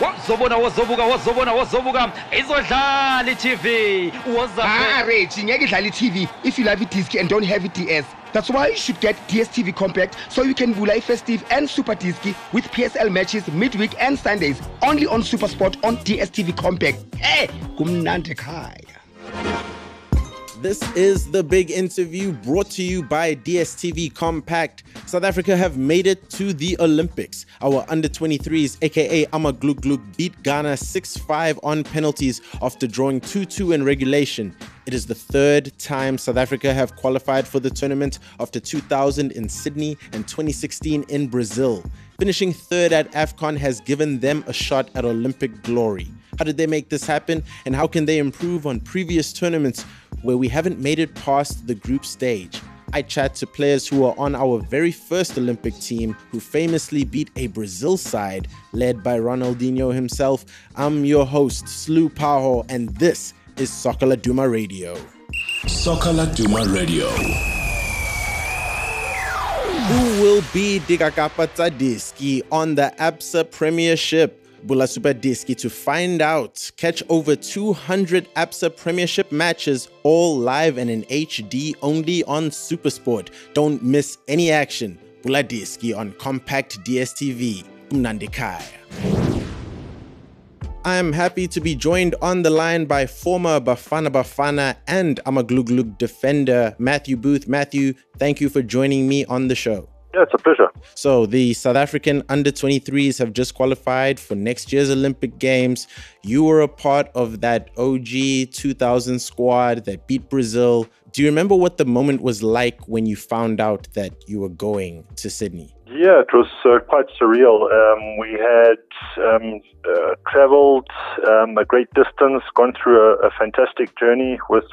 Wozobuka izodlala i-TV Reggie, ngeke idlale i-TV if you love iDisc and don't have iDS. That's why you should get DStv Compact so you can vula Festive and Super Disc with PSL matches midweek and Sundays only on SuperSport on DStv Compact. Hey, kumnandi khaya. This is The Big Interview brought to you by DStv Compact. South Africa have made it to the Olympics. Our under-23s, aka Amaglugglug, beat Ghana 6-5 on penalties after drawing 2-2 in regulation. It is the third time South Africa have qualified for the tournament after 2000 in Sydney and 2016 in Brazil. Finishing third at AFCON has given them a shot at Olympic glory. How did they make this happen, and how can they improve on previous tournaments where we haven't made it past the group stage? I chat to players who are on our very first Olympic team who famously beat a Brazil side led by Ronaldinho himself. I'm your host, Slu Paho, and this is Soccer Laduma Radio. Soccer Laduma Radio. Who will be Digakapa Tadiski on the ABSA Premiership? Bula Super Diski to find out. Catch over 200 ABSA Premiership matches, all live and in HD only on SuperSport. Don't miss any action. Bula Diski on Compact DStv. Umnandikaya. I am happy to be joined on the line by former Bafana Bafana and Amaglugglug defender Matthew Booth. Matthew, thank you for joining me on the show. Yeah, it's a pleasure. So the South African under-23s have just qualified for next year's Olympic Games. You were a part of that OG 2000 squad that beat Brazil. Do you remember what the moment was like when you found out that you were going to Sydney? Yeah, it was quite surreal. We had traveled a great distance, gone through a fantastic journey with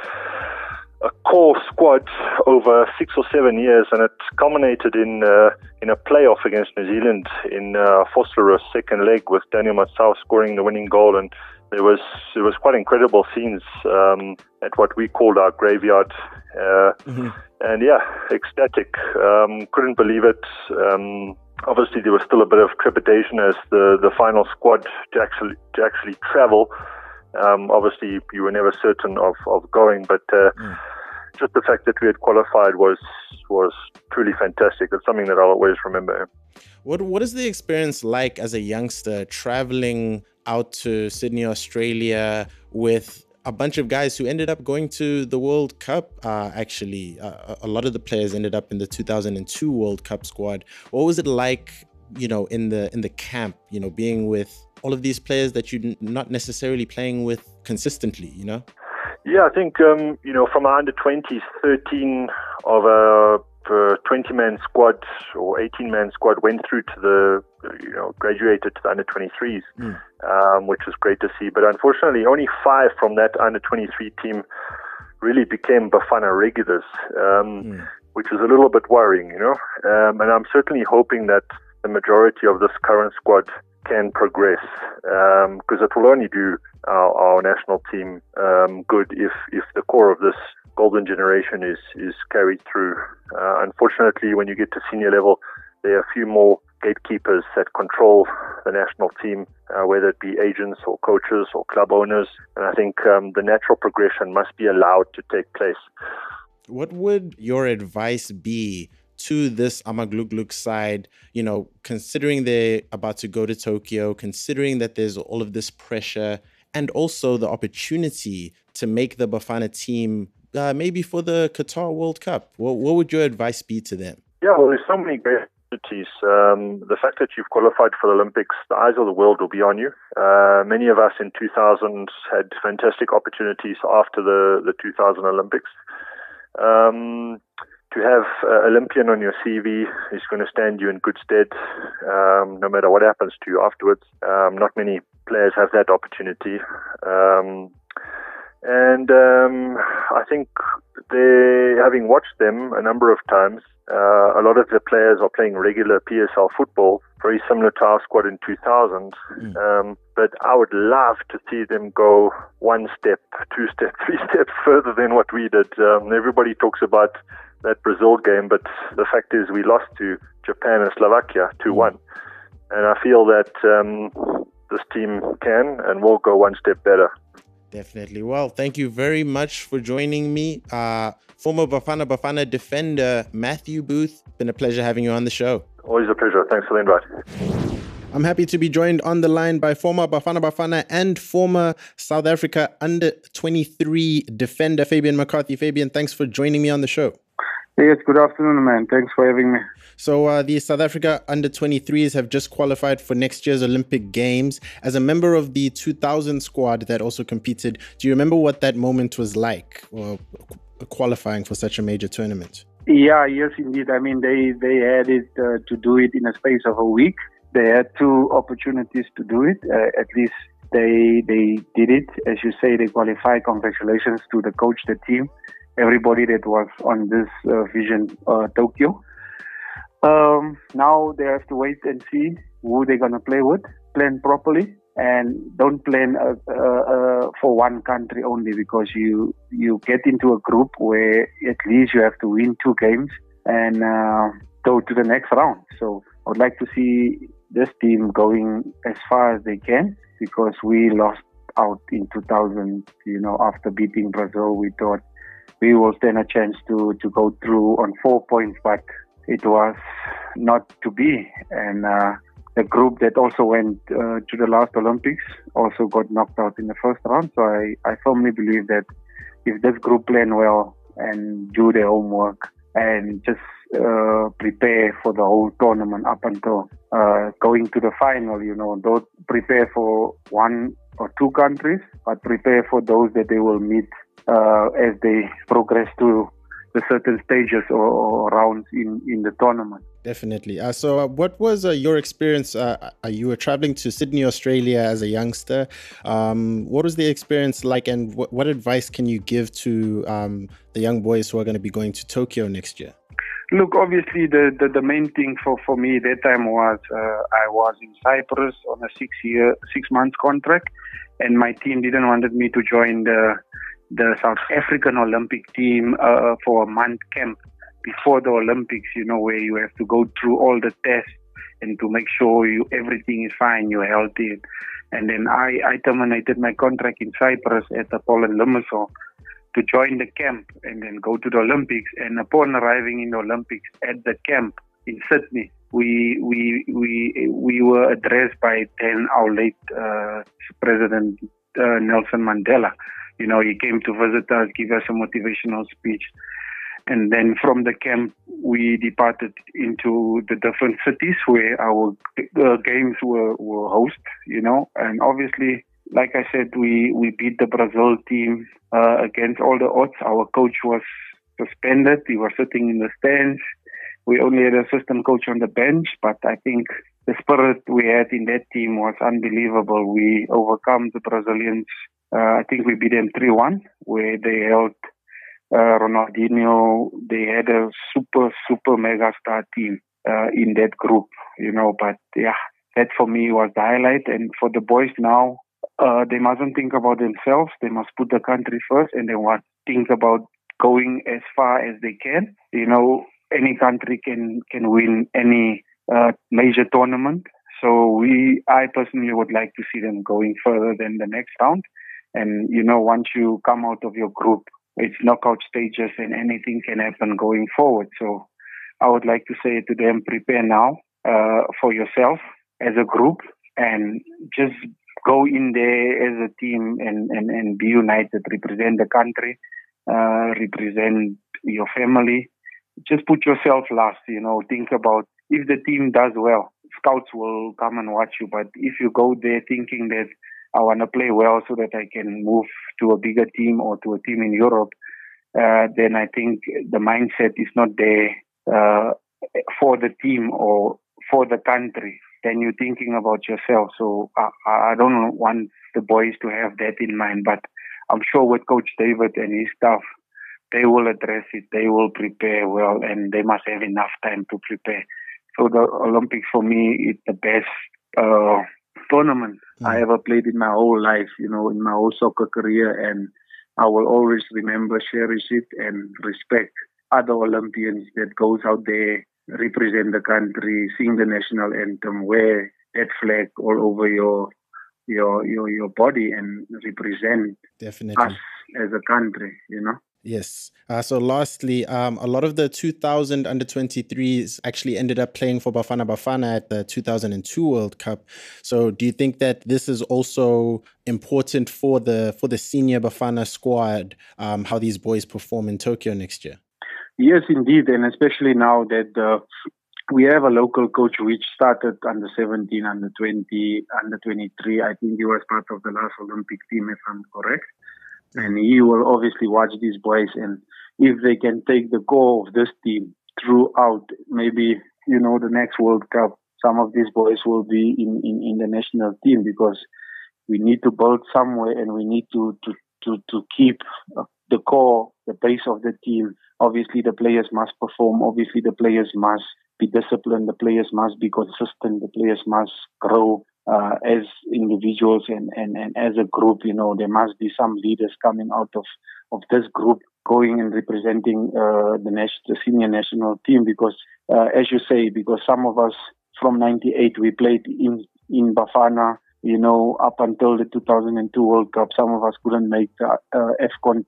a core squad over 6 or 7 years, and it culminated in a playoff against New Zealand in Vosloorus second leg with Daniel Matsau scoring the winning goal, and it was quite incredible scenes at what we called our graveyard, and yeah, ecstatic. Couldn't believe it. Obviously, there was still a bit of trepidation as the final squad to actually travel. Obviously, you were never certain of going, but just the fact that we had qualified was truly fantastic. It's something that I'll always remember. What is the experience like as a youngster traveling out to Sydney, Australia, with a bunch of guys who ended up going to the World Cup? Actually, a lot of the players ended up in the 2002 World Cup squad. What was it like, in the camp, being with all of these players that you're not necessarily playing with consistently, Yeah, I think, from our under-20s, 13 of a 20-man squad or 18-man squad went through to the, graduated to the under-23s, which was great to see. But unfortunately, only 5 from that under-23 team really became Bafana regulars, which is a little bit worrying, And I'm certainly hoping that the majority of this current squad can progress, because it will only do our national team good if the core of this golden generation is carried through. Unfortunately, when you get to senior level, there are a few more gatekeepers that control the national team, whether it be agents or coaches or club owners. And I think the natural progression must be allowed to take place. What would your advice be to this Amaglugglug side, considering they're about to go to Tokyo, considering that there's all of this pressure and also the opportunity to make the Bafana team maybe for the Qatar World Cup? What would your advice be to them? Yeah, well, there's so many great opportunities. The fact that you've qualified for the Olympics, the eyes of the world will be on you. Many of us in 2000 had fantastic opportunities after the 2000 Olympics. To have Olympian on your CV is going to stand you in good stead, no matter what happens to you afterwards. Not many players have that opportunity. And I think having watched them a number of times, a lot of the players are playing regular PSL football, very similar to our squad in 2000. But I would love to see them go 1 step, 2 steps, 3 steps further than what we did. Everybody talks about that Brazil game, but the fact is we lost to Japan and Slovakia 2-1. And I feel that this team can and will go one step better. Definitely. Well, thank you very much for joining me. Former Bafana defender Matthew Booth, been a pleasure having you on the show. Always a pleasure. Thanks for the invite. I'm happy to be joined on the line by former Bafana and former South Africa under-23 defender Fabian McCarthy. Fabian, thanks for joining me on the show. Yes, good afternoon, man. Thanks for having me. So the South Africa under-23s have just qualified for next year's Olympic Games. As a member of the 2000 squad that also competed, do you remember what that moment was like, or qualifying for such a major tournament? Yeah, yes, indeed. I mean, they had it to do it in a space of a week. They had 2 opportunities to do it. At least they did it. As you say, they qualified. Congratulations to the coach, the team, everybody that was on this Vision Tokyo. Now they have to wait and see who they're going to play with, plan properly, and don't plan for one country only, because you get into a group where at least you have to win 2 games and go to the next round. So I would like to see this team going as far as they can, because we lost out in 2000, after beating Brazil. We thought we will stand a chance to go through on 4 points, but it was not to be. And the group that also went to the last Olympics also got knocked out in the first round. So I firmly believe that if this group plan well and do their homework and just prepare for the whole tournament up until going to the final, don't prepare for 1 or 2 countries, but prepare for those that they will meet as they progress to the certain stages or rounds in the tournament. Definitely. So what was your experience? You were traveling to Sydney, Australia as a youngster. What was the experience like, and what advice can you give to the young boys who are going to be going to Tokyo next year? Look, obviously the main thing for me that time was I was in Cyprus on a 6-month contract, and my team didn't wanted me to join the South African Olympic team for a month camp before the Olympics, where you have to go through all the tests and to make sure everything is fine, you're healthy. And then I terminated my contract in Cyprus at the Poland Limassol to join the camp and then go to the Olympics. And upon arriving in the Olympics at the camp in Sydney, we were addressed by then our late President Nelson Mandela. He came to visit us, give us a motivational speech. And then from the camp, we departed into the different cities where our games were hosted, And obviously, like I said, we beat the Brazil team against all the odds. Our coach was suspended. He was sitting in the stands. We only had an assistant coach on the bench, but I think the spirit we had in that team was unbelievable. We overcome the Brazilians. I think we beat them 3-1, where they held Ronaldinho. They had a super mega star team in that group, But yeah, that for me was the highlight. And for the boys now, they mustn't think about themselves. They must put the country first, and they want to think about going as far as they can. Any country can win any major tournament. So I personally would like to see them going further than the next round. And, once you come out of your group, it's knockout stages and anything can happen going forward. So I would like to say to them, prepare now for yourself as a group and just go in there as a team and be united, represent the country, represent your family. Just put yourself last, think about if the team does well, scouts will come and watch you. But if you go there thinking that I want to play well so that I can move to a bigger team or to a team in Europe, then I think the mindset is not there for the team or for the country. Then you're thinking about yourself. So I don't want the boys to have that in mind. But I'm sure with Coach David and his staff, they will address it. They will prepare well, and they must have enough time to prepare. So the Olympics for me is the best tournament I ever played in my whole life, in my whole soccer career. And I will always remember, cherish it, and respect other Olympians that goes out there, represent the country, sing the national anthem, wear that flag all over your your body and represent Definitely. us as a country, Yes. So lastly, a lot of the 2000 under-23s actually ended up playing for Bafana Bafana at the 2002 World Cup. So do you think that this is also important for the senior Bafana squad, how these boys perform in Tokyo next year? Yes, indeed. And especially now that we have a local coach which started under 17, under 20, under 23. I think he was part of the last Olympic team, if I'm correct. And he will obviously watch these boys, and if they can take the core of this team throughout, maybe, the next World Cup, some of these boys will be in the national team, because we need to build somewhere, and we need to keep the core, the base of the team. Obviously, the players must perform. Obviously, the players must be disciplined. The players must be consistent. The players must grow as individuals and as a group. There must be some leaders coming out of this group, going and representing the senior national team. Because, as you say, because some of us from '98 we played in Bafana. Up until the 2002 World Cup, some of us couldn't make the AFCON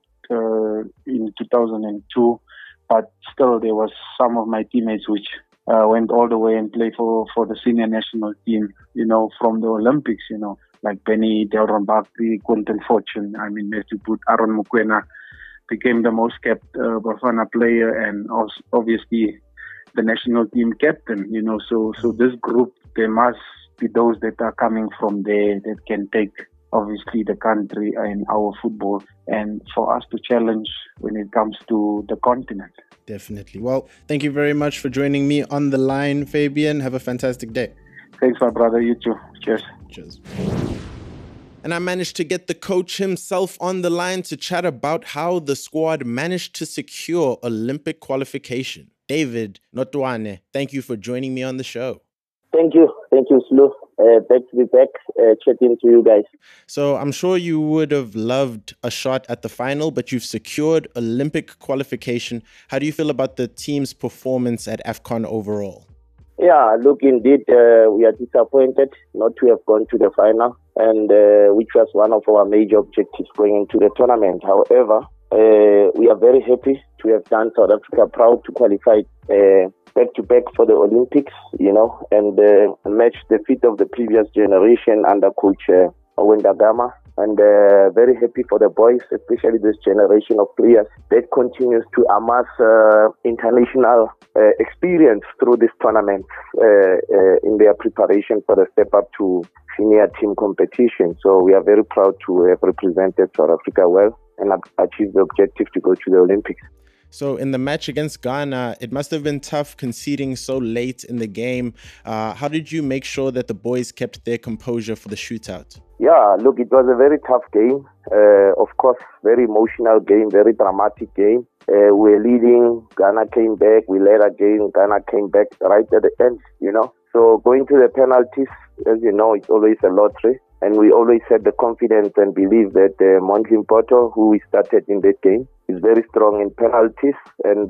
in 2002, but still there was some of my teammates which went all the way and played for the senior national team, from the Olympics, like Benny, Delron Bakri, Quentin Fortune. I mean, as you put, Aaron Mokoena became the most kept Bafana player, and also obviously the national team captain, so this group, there must be those that are coming from there that can take obviously the country and our football, and for us to challenge when it comes to the continent. Definitely. Well, thank you very much for joining me on the line, Fabian. Have a fantastic day. Thanks, my brother. You too. Cheers. Cheers. And I managed to get the coach himself on the line to chat about how the squad managed to secure Olympic qualification. David Notwane, thank you for joining me on the show. Thank you, Slu. Back to be back, chatting to you guys. So I'm sure you would have loved a shot at the final, but you've secured Olympic qualification. How do you feel about the team's performance at AFCON overall? Yeah, look, indeed, we are disappointed not to have gone to the final, and which was one of our major objectives going into the tournament. However, we are very happy to have done South Africa proud to qualify back-to-back for the Olympics, and match the feat of the previous generation under Coach Owen Da Gama. And very happy for the boys, especially this generation of players that continues to amass international experience through this tournament in their preparation for the step up to senior team competition. So we are very proud to have represented South Africa well and achieved the objective to go to the Olympics. So in the match against Ghana, it must have been tough conceding so late in the game. How did you make sure that the boys kept their composure for the shootout? Yeah, look, it was a very tough game. Of course, very emotional game, very dramatic game. We were leading, Ghana came back, we led again, Ghana came back right at the end, So going to the penalties, as you know, it's always a lottery. And we always had the confidence and belief that Mondli Mpoto, who we started in that game, is very strong in penalties. And,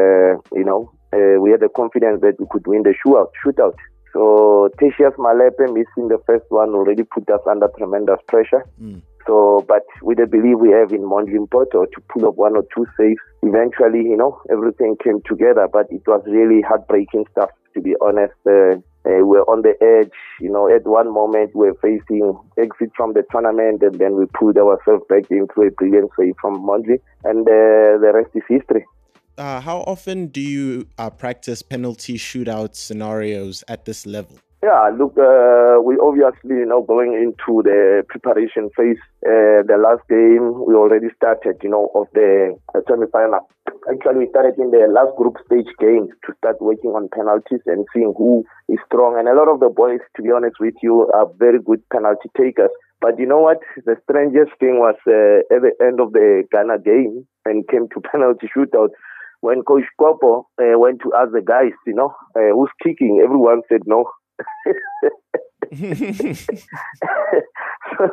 we had the confidence that we could win the shootout. So Tertius Malepe missing the first one already put us under tremendous pressure. So, but with the belief we have in Mondli Mpoto to pull up one or two saves, eventually, everything came together. But it was really heartbreaking stuff, to be honest. We were on the edge, at one moment we were facing exit from the tournament, and then we pulled ourselves back into a brilliant save from Mondli, and the rest is history. How often do you practice penalty shootout scenarios at this level? Yeah, look, we obviously, going into the preparation phase. The last game, we already started, of the semi-final. Actually, we started in the last group stage game to start working on penalties and seeing who is strong. And a lot of the boys, to be honest with you, are very good penalty takers. But you know what? The strangest thing was at the end of the Ghana game, and came to penalty shootout, when Coach Kopo went to ask the guys, who's kicking, everyone said no. So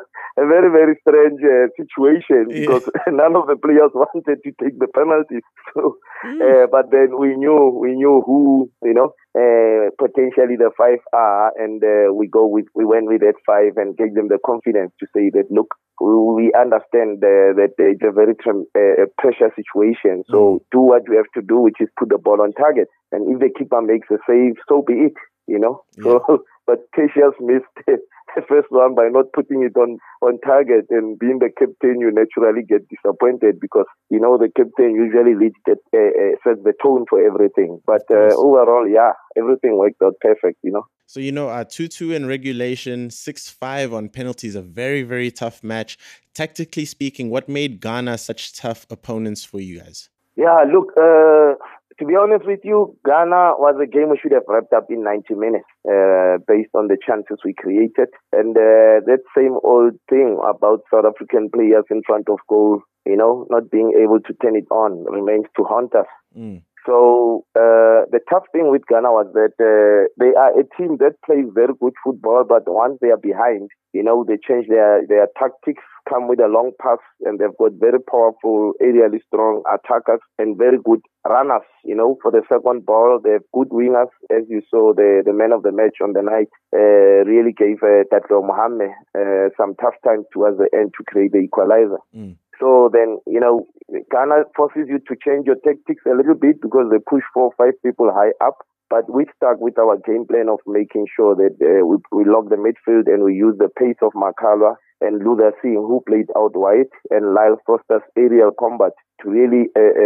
very, very strange situation because none of the players wanted to take the penalties. So, but then we knew who, potentially the 5 are, and we went with that 5 and gave them the confidence to say that, look, we understand that it's a very pressure situation. So do what you have to do, which is put the ball on target. And if the keeper makes a save, so be it, So, but Cassius missed the first one by not putting it on target, and being the captain, you naturally get disappointed because, the captain usually sets the tone for everything. But overall, everything worked out perfect, So, 2-2 in regulation, 6-5 on penalties, a very, very tough match. Tactically speaking, what made Ghana such tough opponents for you guys? Yeah, look, to be honest with you, Ghana was a game we should have wrapped up in 90 minutes based on the chances we created. And that same old thing about South African players in front of goal, not being able to turn it on remains to haunt us. So the tough thing with Ghana was that they are a team that plays very good football, but once they are behind, they change their tactics, come with a long pass, and they've got very powerful, aerially strong attackers and very good runners, for the second ball. They have good wingers, as you saw, the man of the match on the night really gave Tatlo Mohammed some tough time towards the end to create the equalizer. So then, Ghana forces you to change your tactics a little bit because they push 4 or 5 people high up. But we stuck with our game plan of making sure that we lock the midfield and we use the pace of Makalwa and Luther Singh, who played out wide, and Lyle Foster's aerial combat to really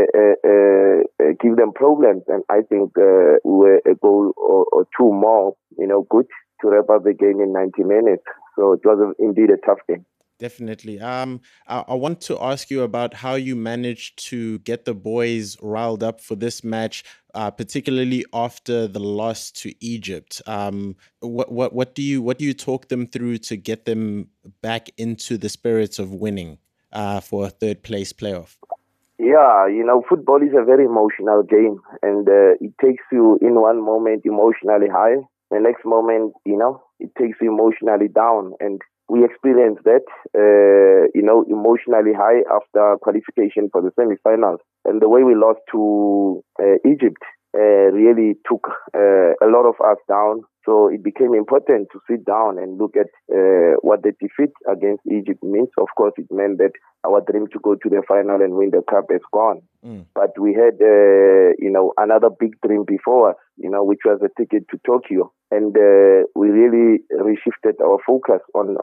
give them problems. And I think we were a goal or 2 more, good to wrap up the game in 90 minutes. So it was indeed a tough game. Definitely. I want to ask you about how you managed to get the boys riled up for this match, particularly after the loss to Egypt. What do you talk them through to get them back into the spirits of winning for a third place playoff? Yeah, football is a very emotional game, and it takes you in one moment emotionally high, the next moment, it takes you emotionally down. And we experienced that, emotionally high after qualification for the semi-finals. And the way we lost to Egypt really took a lot of us down. So it became important to sit down and look at what the defeat against Egypt means. Of course, it meant that our dream to go to the final and win the cup is gone. But we had, another big dream before us, which was a ticket to Tokyo. And we really reshifted our focus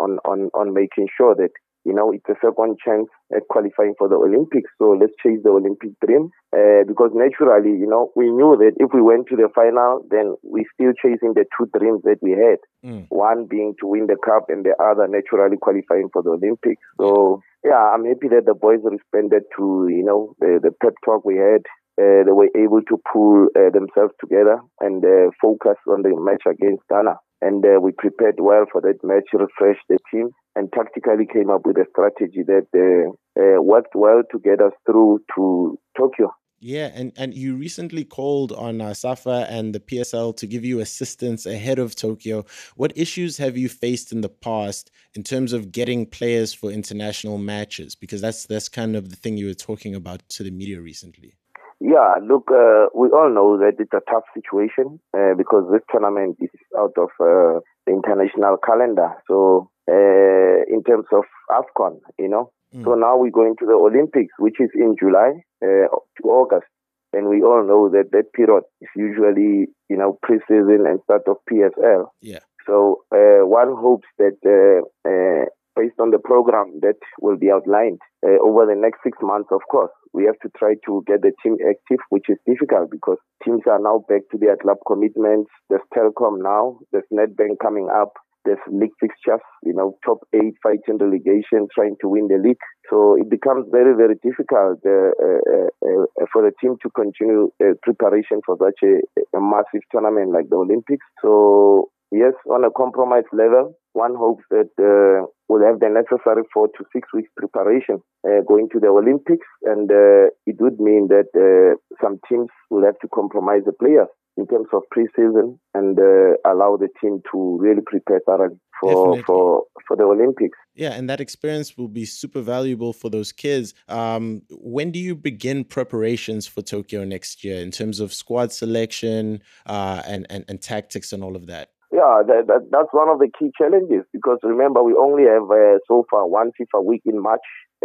on making sure that, it's a second chance at qualifying for the Olympics. So let's chase the Olympic dream. Because naturally, we knew that if we went to the final, then we're still chasing the 2 dreams that we had. One being to win the cup and the other naturally qualifying for the Olympics. So, I'm happy that the boys responded to, the pep talk we had. They were able to pull themselves together and focus on the match against Ghana. And we prepared well for that match, refreshed the team, and tactically came up with a strategy that worked well to get us through to Tokyo. Yeah, and you recently called on SAFA and the PSL to give you assistance ahead of Tokyo. What issues have you faced in the past in terms of getting players for international matches? Because that's kind of the thing you were talking about to the media recently. Yeah, look, we all know that it's a tough situation because this tournament is out of the international calendar. So in terms of AFCON, So now we're going to the Olympics, which is in July to August. And we all know that period is usually, pre-season and start of PSL. Yeah. So one hopes that based on the program that will be outlined over the next 6 months, of course, we have to try to get the team active, which is difficult because teams are now back to their club commitments. There's Telkom now, there's Nedbank coming up, there's league fixtures, top 8 fighting relegation, trying to win the league. So it becomes very, very difficult for the team to continue preparation for such a massive tournament like the Olympics. So yes, on a compromise level, one hopes that we'll have the necessary 4 to 6 weeks preparation going to the Olympics, and it would mean that some teams will have to compromise the players, in terms of preseason and allow the team to really prepare thoroughly for the Olympics. Yeah, and that experience will be super valuable for those kids. When do you begin preparations for Tokyo next year in terms of squad selection and tactics and all of that? Yeah, that's one of the key challenges, because remember, we only have so far one FIFA week in March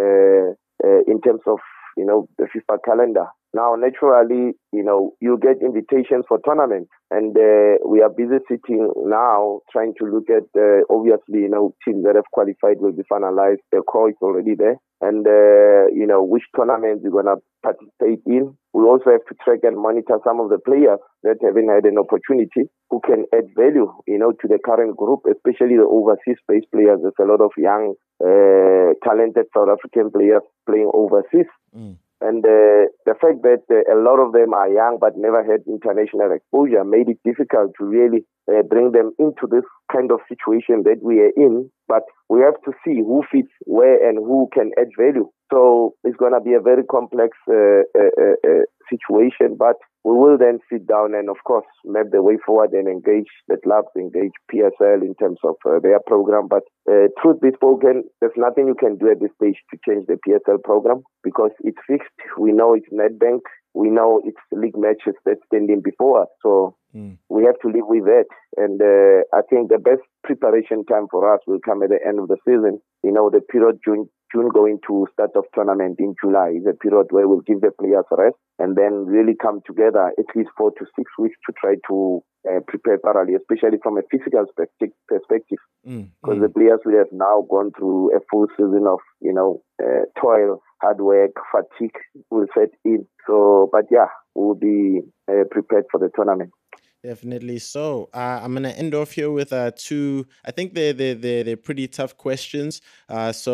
in terms of, the FIFA calendar. Now, naturally, you get invitations for tournaments, and we are busy sitting now trying to look at, obviously, teams that have qualified will be finalized. The call is already there. And, which tournaments we're going to participate in. We also have to track and monitor some of the players that haven't had an opportunity who can add value, to the current group, especially the overseas-based players. There's a lot of young, talented South African players playing overseas. And the fact that a lot of them are young but never had international exposure made it difficult to really bring them into this kind of situation that we are in. But we have to see who fits where and who can add value. So it's going to be a very complex situation, but we will then sit down and, of course, map the way forward and engage the clubs, engage PSL in terms of their program. But truth be spoken, there's nothing you can do at this stage to change the PSL program, because it's fixed. We know it's Nedbank. We know it's league matches that's standing before us. So we have to live with that. And I think the best preparation time for us will come at the end of the season. The period June going to start of tournament in July is a period where we'll give the players rest and then really come together at least 4 to 6 weeks to try to prepare thoroughly, especially from a physical perspective. Because the players will have now gone through a full season of, toil, hard work, fatigue will set in. So, but yeah, we'll be prepared for the tournament. Definitely so. I'm going to end off here with two, I think they're pretty tough questions. This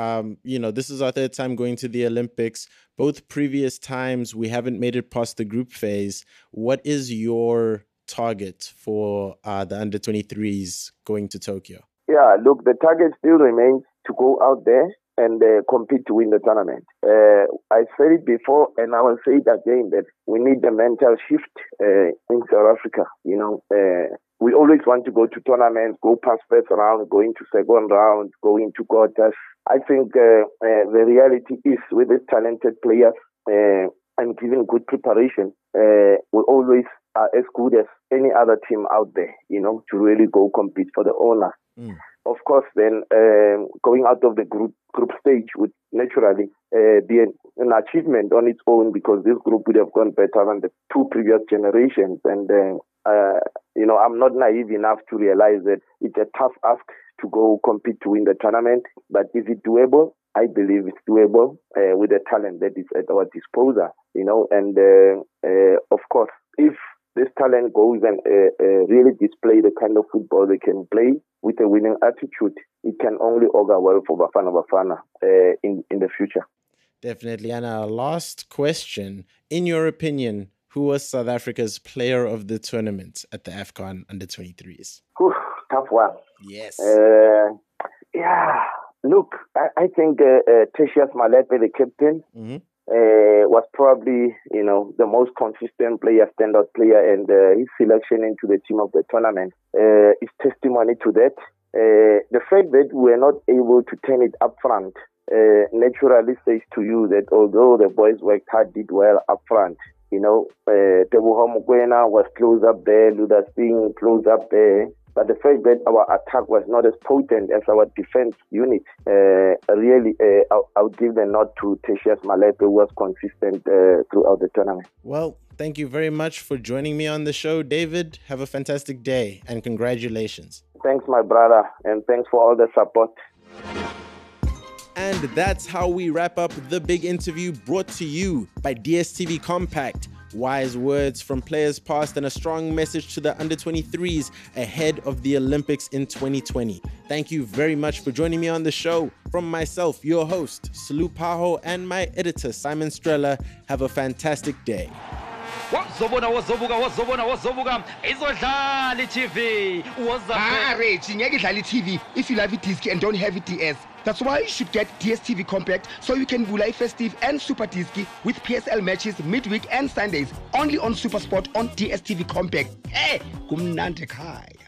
is our third time going to the Olympics. Both previous times we haven't made it past the group phase. What is your target for the under-23s going to Tokyo? Yeah, look, the target still remains to go out there and compete to win the tournament. I said it before, and I will say it again, that we need the mental shift in South Africa. We always want to go to tournaments, go past first round, go into second round, go into quarters. I think the reality is, with these talented players and given good preparation, we always are as good as any other team out there, to really go compete for the honor. Of course, then going out of the group stage would naturally be an achievement on its own, because this group would have gone better than the two previous generations. And, I'm not naive enough to realize that it's a tough ask to go compete to win the tournament. But is it doable? I believe it's doable with the talent that is at our disposal, And, of course, if this talent goes and really display the kind of football they can play with a winning attitude, it can only augur well for Bafana in the future. Definitely. And our last question, in your opinion, who was South Africa's player of the tournament at the AFCON under-23s? Tough one. Yes. Look, I think Tertius Malepe, the captain, was probably, the most consistent player, standout player, and his selection into the team of the tournament is testimony to that. The fact that we were not able to turn it up front naturally says to you that although the boys worked hard, did well up front, Teboho Mokoena was close up there, Luda Singh close up there. But the fact that our attack was not as potent as our defense unit, really, I'll give the nod to Tertius Malepe, who was consistent throughout the tournament. Well, thank you very much for joining me on the show, David. Have a fantastic day and congratulations. Thanks, my brother, and thanks for all the support. And that's how we wrap up the big interview, brought to you by DSTV Compact. Wise words from players past and a strong message to the under-23s ahead of the Olympics in 2020. Thank you very much for joining me on the show. From myself, your host, Salu Paho, and my editor, Simon Strella, have a fantastic day. wozobuka izodlala i-TV Reggie, ngeke idlale i-TV if you love iDisc and don't have iDS. That's why you should get DStv Compact so you can vula Festive and Super Disc with PSL matches midweek and Sundays only on SuperSport on DStv Compact. Hey, kumnandi khaya.